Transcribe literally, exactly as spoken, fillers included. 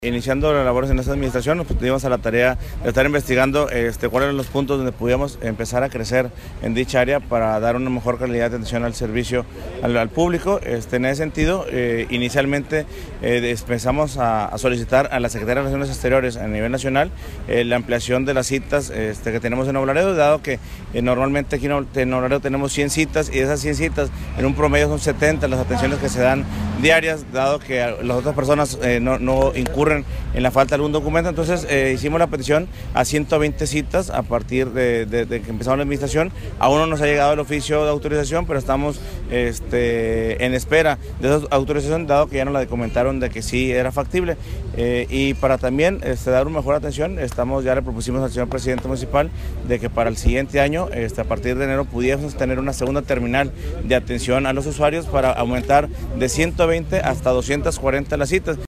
Iniciando las labores en esta administración, nos pusimos a la tarea de estar investigando este, cuáles eran los puntos donde pudiéramos empezar a crecer en dicha área para dar una mejor calidad de atención al servicio al, al público. Este, en ese sentido, eh, inicialmente eh, empezamos a, a solicitar a la Secretaría de Relaciones Exteriores a nivel nacional eh, la ampliación de las citas este, que tenemos en Nuevo Laredo, dado que eh, normalmente aquí en Nuevo Laredo tenemos cien citas y de esas cien citas en un promedio son setenta las atenciones que se dan diarias, dado que las otras personas eh, no, no incurren en la falta de algún documento. Entonces eh, hicimos la petición a ciento veinte citas a partir de, de, de que empezamos la administración. Aún no nos ha llegado el oficio de autorización, pero estamos este, en espera de esa autorización, dado que ya nos la comentaron de que sí era factible. Eh, y para también este, dar una mejor atención, estamos ya le propusimos al señor presidente municipal de que para el siguiente año, este, a partir de enero, pudiéramos tener una segunda terminal de atención a los usuarios para aumentar de ciento veinte hasta doscientas cuarenta las citas.